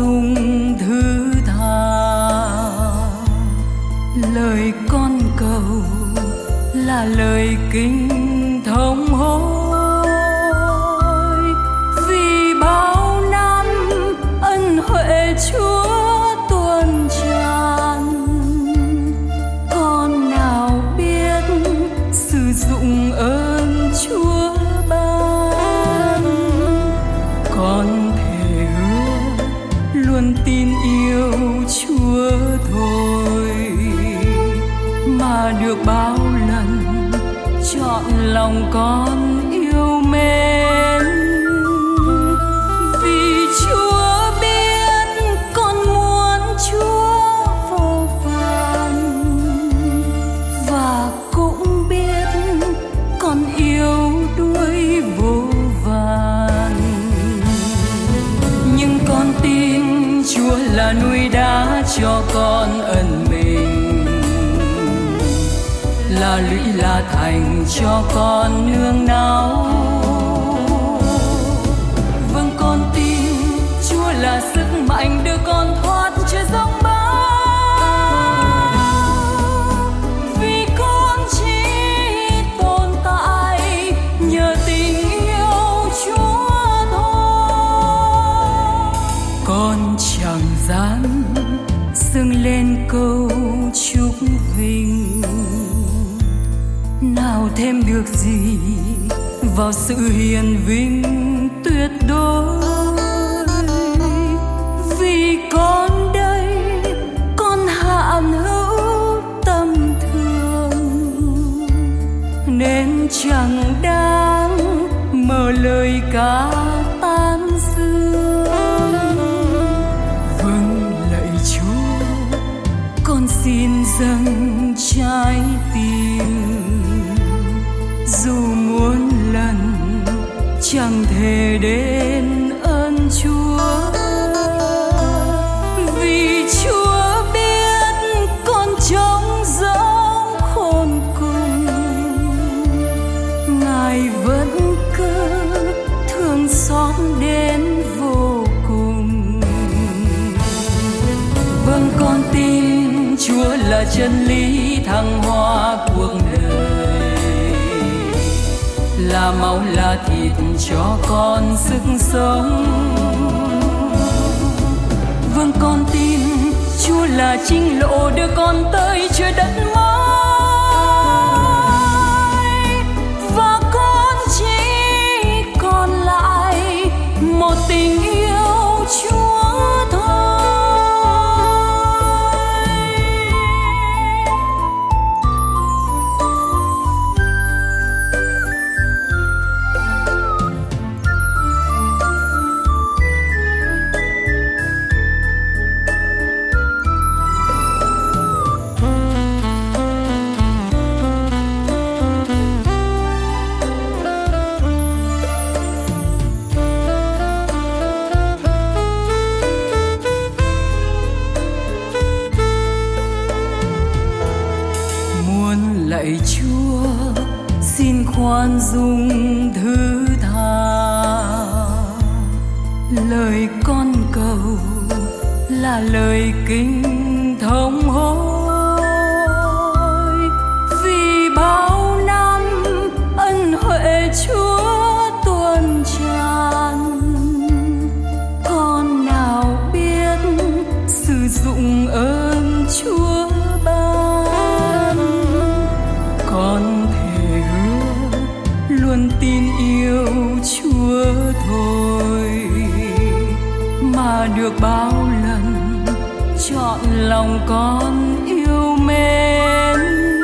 dung thứ tha. Lời con cầu là lời kinh thống hối, vì bao năm ân huệ Chúa tuôn tràn. Con nào biết sử dụng ơn Chúa ban, con thề hứa luôn tin yêu Chúa thôi, mà được bao lần chọn lòng con yêu mến. Vì Chúa biết con muốn Chúa vô vàn, và cũng biết con yêu đuối vô vàn. Nhưng con tin Chúa là núi đá cho con ân mình, là lũy là thành cho con nương náu. Vâng, con tin Chúa là sức mạnh đưa con thoát trên giông bão, vì con chỉ tồn tại nhờ tình yêu Chúa thôi. Con chẳng dám dâng lên câu chúc vinh, nào thêm được gì vào sự hiền vinh tuyệt đối. Vì con đây, con hạn hữu tầm thường, nên chẳng đáng mở lời ca tán dương. Vâng lạy Chúa, con xin dâng trái tim, dù muôn lần chẳng thể đến ơn Chúa. Vì Chúa biết con trống rỗng khôn cùng, Ngài vẫn cứ thương xót đến vô cùng. Vâng, con tin Chúa là chân lý thăng hoa cuộc đời, là máu là thịt cho con sức sống. Vâng, con tin Chúa là chính lộ đưa con tới trời đất mới, và con chỉ còn lại một tình yêu Chúa thôi. Lạy Chúa, xin khoan dung thứ tha. Lời con cầu là lời kinh thống hối, vì bao năm ân huệ Chúa tuôn tràn. Con nào biết sử dụng ơn Chúa ban, con thề hứa luôn tin yêu Chúa thôi, mà được bao lần chọn lòng con yêu mến.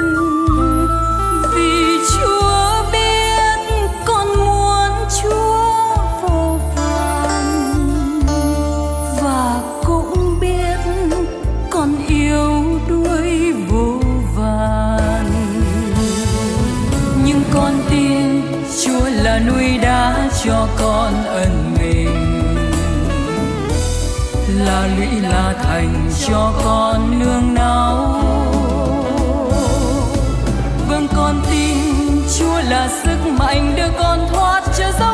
Vì Chúa biết con muốn Chúa vô vàn, và cũng biết con yêu đuối vô vàn. Nhưng con tin Chúa là núi đá cho con ân mình, là lũy là thành cho con nương náu. Vâng, con tin Chúa là sức mạnh đưa con thoát trở ra